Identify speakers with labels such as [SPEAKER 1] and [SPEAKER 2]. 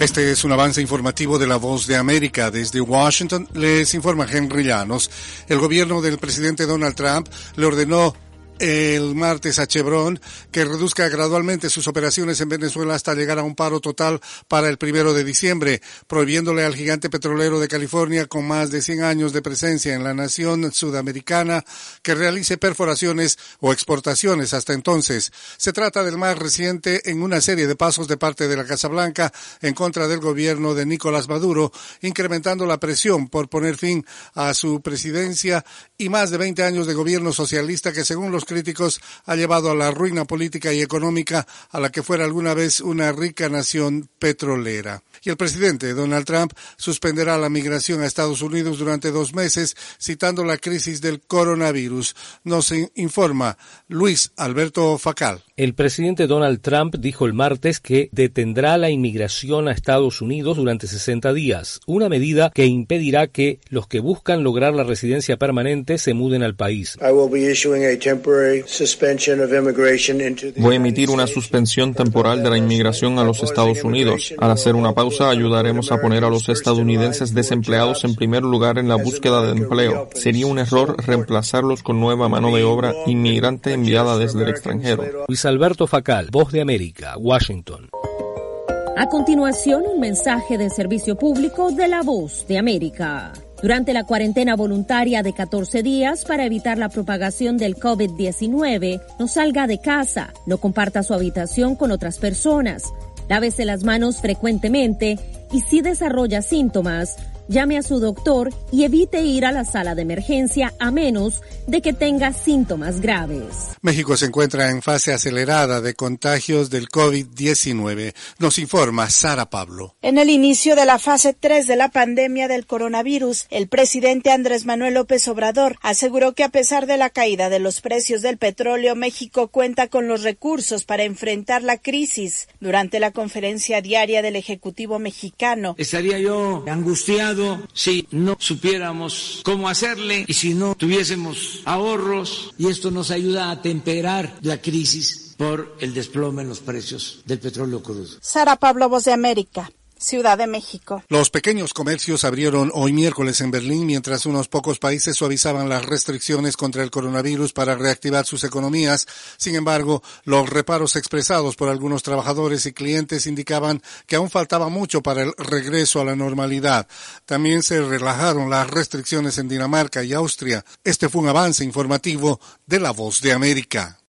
[SPEAKER 1] Este es un avance informativo de La Voz de América. Desde Washington les informa Henry Llanos. El gobierno del presidente Donald Trump le ordenó el martes a Chevron que reduzca gradualmente sus operaciones en Venezuela hasta llegar a un paro total para el 1 de diciembre, prohibiéndole al gigante petrolero de California, con más de 100 años de presencia en la nación sudamericana, que realice perforaciones o exportaciones hasta entonces. Se trata del más reciente en una serie de pasos de parte de la Casa Blanca en contra del gobierno de Nicolás Maduro, incrementando la presión por poner fin a su presidencia y más de 20 años de gobierno socialista que, según los críticos, ha llevado a la ruina política y económica a la que fuera alguna vez una rica nación petrolera. Y el presidente Donald Trump suspenderá la migración a Estados Unidos durante 2 meses, citando la crisis del coronavirus. Nos informa Luis Alberto Facal.
[SPEAKER 2] El presidente Donald Trump dijo el martes que detendrá la inmigración a Estados Unidos durante 60 días, una medida que impedirá que los que buscan lograr la residencia permanente se muden al país.
[SPEAKER 3] Voy a emitir una suspensión temporal de la inmigración a los Estados Unidos. Al hacer una pausa, ayudaremos a poner a los estadounidenses desempleados en primer lugar en la búsqueda de empleo. Sería un error reemplazarlos con nueva mano de obra inmigrante enviada desde el extranjero.
[SPEAKER 2] Luis Alberto Facal, Voz de América, Washington.
[SPEAKER 4] A continuación, un mensaje de servicio público de La Voz de América. Durante la cuarentena voluntaria de 14 días para evitar la propagación del COVID-19, no salga de casa, no comparta su habitación con otras personas, lávese las manos frecuentemente y si desarrolla síntomas, llame a su doctor y evite ir a la sala de emergencia a menos de que tenga síntomas graves.
[SPEAKER 1] México se encuentra en fase acelerada de contagios del COVID-19. Nos informa Sara Pablo.
[SPEAKER 5] En el inicio de la fase 3 de la pandemia del coronavirus, el presidente Andrés Manuel López Obrador aseguró que a pesar de la caída de los precios del petróleo, México cuenta con los recursos para enfrentar la crisis. Durante la conferencia diaria del Ejecutivo mexicano,
[SPEAKER 6] estaría yo angustiado si no supiéramos cómo hacerle y si no tuviésemos ahorros, y esto nos ayuda a temperar la crisis por el desplome en los precios del petróleo crudo.
[SPEAKER 5] Sara Pablo, Voz de América, Ciudad de México.
[SPEAKER 1] Los pequeños comercios abrieron hoy miércoles en Berlín mientras unos pocos países suavizaban las restricciones contra el coronavirus para reactivar sus economías. Sin embargo, los reparos expresados por algunos trabajadores y clientes indicaban que aún faltaba mucho para el regreso a la normalidad. También se relajaron las restricciones en Dinamarca y Austria. Este fue un avance informativo de La Voz de América.